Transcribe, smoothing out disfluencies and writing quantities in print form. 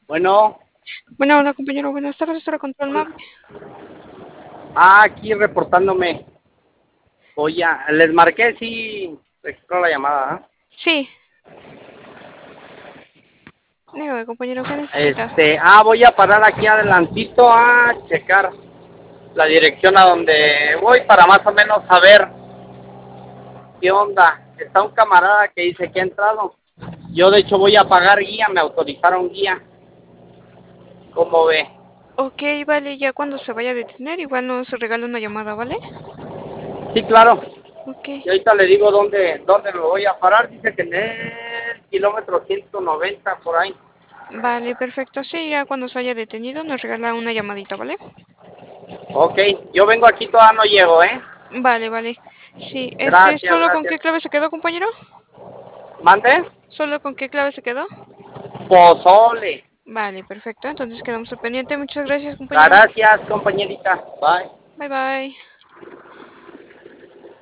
Bueno, Bueno, hola compañero, buenas tardes, ahora control hola. map. Aquí reportándome. Les marqué, sí, registró la llamada, ¿ah? Sí, dígame compañero, ¿qué necesita? Voy a parar aquí adelantito a checar la dirección a donde voy para más o menos saber qué onda. Está un camarada que dice que ha entrado. Yo de hecho voy a pagar guía, me autorizaron guía. ¿Cómo ve? Ok, vale, ya cuando se vaya a detener, igual nos regala una llamada, ¿vale? Sí, claro. Ok, Y ahorita le digo dónde me voy a parar. Dice que en el kilómetro 190 por ahí. vale, perfecto, sí, ya cuando se haya detenido nos regala una llamadita, ¿vale? Ok, yo vengo aquí, todavía no llego, ¿eh? Vale, vale. Sí, Gracias, ¿solo con gracias. qué clave se quedó, compañero? ¿Mande? ¿Solo con qué clave se quedó? Pozole. Vale, perfecto, entonces quedamos al pendiente. Muchas gracias, compañero. Gracias, compañerita. Bye. Bye, bye.